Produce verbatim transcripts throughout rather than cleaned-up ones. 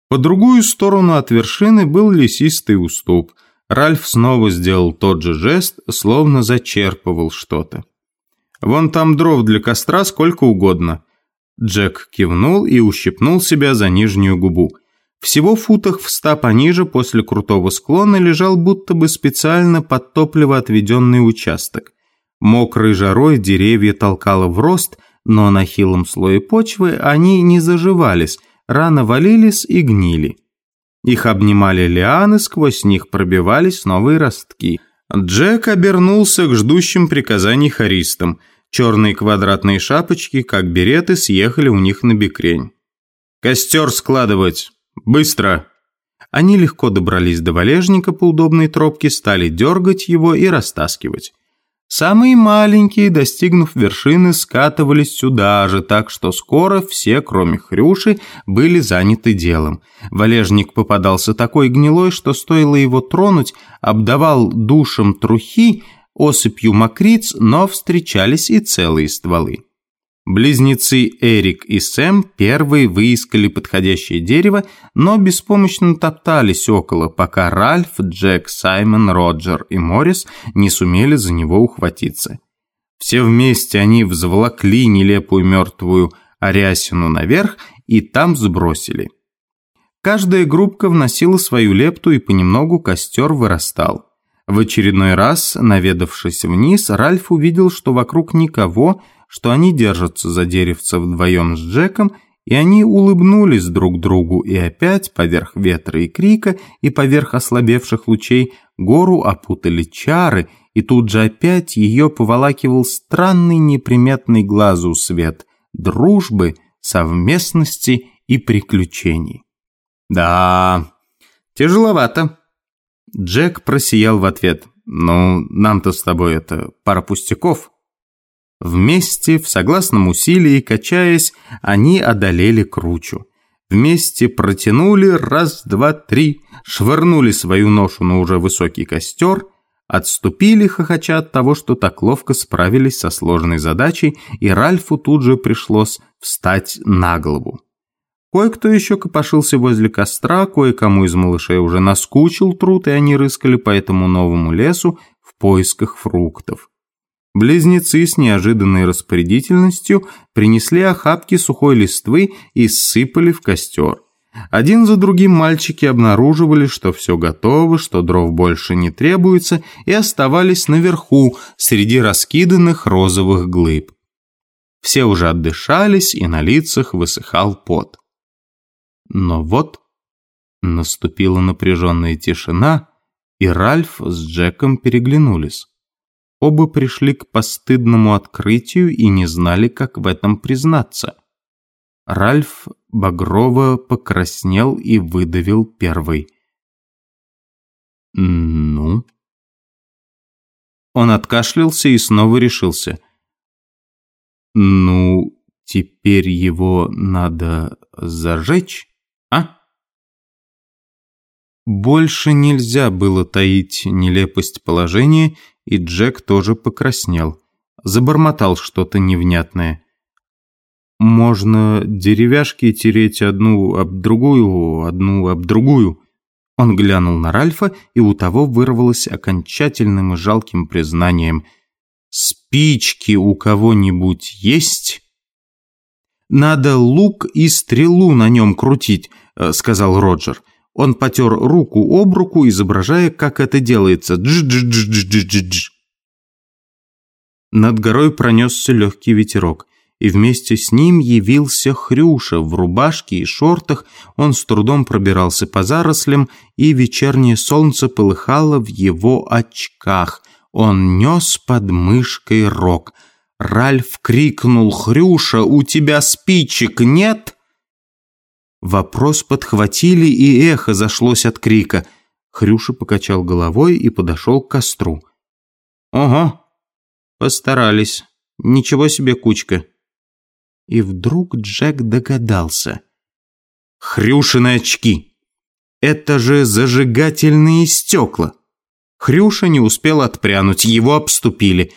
По другую сторону от вершины был лесистый уступ. Ральф снова сделал тот же жест, словно зачерпывал что-то. «Вон там дров для костра сколько угодно». Джек кивнул и ущипнул себя за нижнюю губу. Всего в футах в ста пониже после крутого склона лежал будто бы специально под топливо отведенный участок. Мокрой жарой деревья толкало в рост, но на хилом слое почвы они не заживались, рано валились и гнили. Их обнимали лианы, сквозь них пробивались новые ростки. Джек обернулся к ждущим приказаний хористам. Черные квадратные шапочки, как береты, съехали у них на бекрень. «Костер складывать! Быстро!» Они легко добрались до валежника по удобной тропке, стали дергать его и растаскивать. Самые маленькие, достигнув вершины, скатывались сюда же, так что скоро все, кроме Хрюши, были заняты делом. Валежник попадался такой гнилой, что стоило его тронуть, обдавал душем трухи, осыпью мокриц, но встречались и целые стволы. Близнецы Эрик и Сэм первые выискали подходящее дерево, но беспомощно топтались около, пока Ральф, Джек, Саймон, Роджер и Моррис не сумели за него ухватиться. Все вместе они взволокли нелепую мертвую арясину наверх и там сбросили. Каждая группка вносила свою лепту, и понемногу костер вырастал. В очередной раз, наведавшись вниз, Ральф увидел, что вокруг никого, что они держатся за деревце вдвоем с Джеком, и они улыбнулись друг другу, и опять поверх ветра и крика, и поверх ослабевших лучей гору опутали чары, и тут же опять ее поволакивал странный неприметный глазу свет дружбы, совместности и приключений. «Да, тяжеловато». Джек просиял в ответ. «Ну, нам-то с тобой это пара пустяков». Вместе, в согласном усилии, качаясь, они одолели кручу. Вместе протянули раз, два, три, швырнули свою ношу на уже высокий костер, отступили, хохоча от того, что так ловко справились со сложной задачей, и Ральфу тут же пришлось встать на голову. Кое-кто еще копошился возле костра, кое-кому из малышей уже наскучил труд, и они рыскали по этому новому лесу в поисках фруктов. Близнецы с неожиданной распорядительностью принесли охапки сухой листвы и ссыпали в костер. Один за другим мальчики обнаруживали, что все готово, что дров больше не требуется, и оставались наверху, среди раскиданных розовых глыб. Все уже отдышались, и на лицах высыхал пот. Но вот наступила напряженная тишина, и Ральф с Джеком переглянулись. Оба пришли к постыдному открытию и не знали, как в этом признаться. Ральф багрово покраснел и выдавил первый. «Ну?» Он откашлялся и снова решился. «Ну, теперь его надо зажечь, а?» Больше нельзя было таить нелепость положения, и Джек тоже покраснел. Забормотал что-то невнятное. «Можно деревяшки тереть одну об другую, одну об другую». Он глянул на Ральфа, и у того вырвалось окончательным и жалким признанием. «Спички у кого-нибудь есть?» «Надо лук и стрелу на нем крутить», — сказал Роджер. Он потер руку об руку, изображая, как это делается. Дж-дж-дж-дж-дж-дж. Над горой пронесся легкий ветерок, и вместе с ним явился Хрюша в рубашке и шортах. Он с трудом пробирался по зарослям, и вечернее солнце полыхало в его очках. Он нес под мышкой рог. Ральф крикнул: «Хрюша, у тебя спичек нет?» Вопрос подхватили, и эхо зашлось от крика. Хрюша покачал головой и подошел к костру. «Ого, постарались. Ничего себе кучка». И вдруг Джек догадался. Хрюшины очки. Это же зажигательные стекла. Хрюша не успел отпрянуть, его обступили.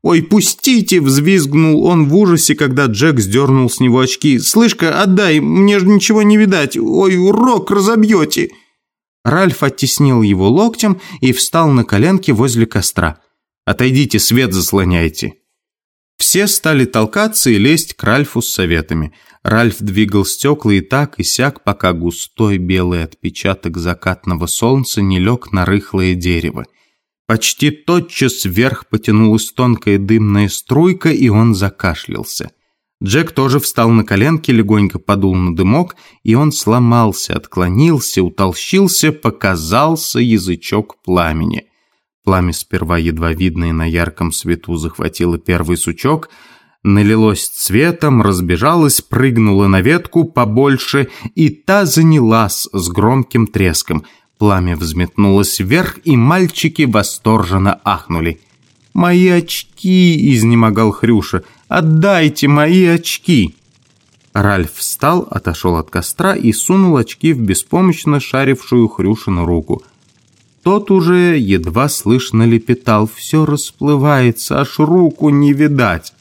«Ой, пустите!» – взвизгнул он в ужасе, когда Джек сдернул с него очки. «Слышь-ка, отдай, мне же ничего не видать! Ой, урок разобьете!» Ральф оттеснил его локтем и встал на коленки возле костра. «Отойдите, свет заслоняйте!» Все стали толкаться и лезть к Ральфу с советами. Ральф двигал стекла и так, и сяк, пока густой белый отпечаток закатного солнца не лег на рыхлое дерево. Почти тотчас вверх потянулась тонкая дымная струйка, и он закашлялся. Джек тоже встал на коленки, легонько подул на дымок, и он сломался, отклонился, утолщился, показался язычок пламени. Пламя, сперва едва видное на ярком свету, захватило первый сучок, налилось цветом, разбежалось, прыгнуло на ветку побольше, и та занялась с громким треском. Пламя взметнулось вверх, и мальчики восторженно ахнули. «Мои очки!» – изнемогал Хрюша. «Отдайте мои очки!» Ральф встал, отошел от костра и сунул очки в беспомощно шарившую Хрюшину руку. Тот уже едва слышно лепетал. «Все расплывается, аж руку не видать».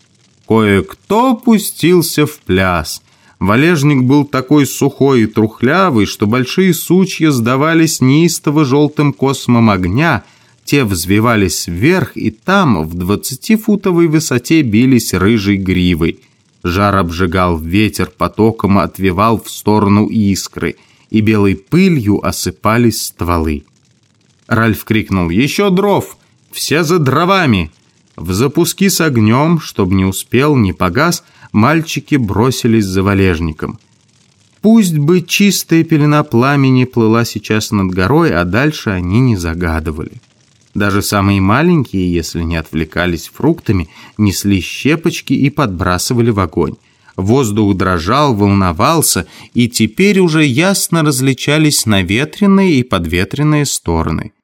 Кое-кто пустился в пляс. Валежник был такой сухой и трухлявый, что большие сучья сдавались неистово желтым космом огня. Те взвивались вверх, и там, в двадцатифутовой высоте, бились рыжей гривой. Жар обжигал, ветер потоком отвевал в сторону искры, и белой пылью осыпались стволы. Ральф крикнул: «Еще дров! Все за дровами!» В запуски с огнем, чтобы не успел, не погас, мальчики бросились за валежником. Пусть бы чистая пелена пламени плыла сейчас над горой, а дальше они не загадывали. Даже самые маленькие, если не отвлекались фруктами, несли щепочки и подбрасывали в огонь. Воздух дрожал, волновался, и теперь уже ясно различались наветренные и подветренные стороны.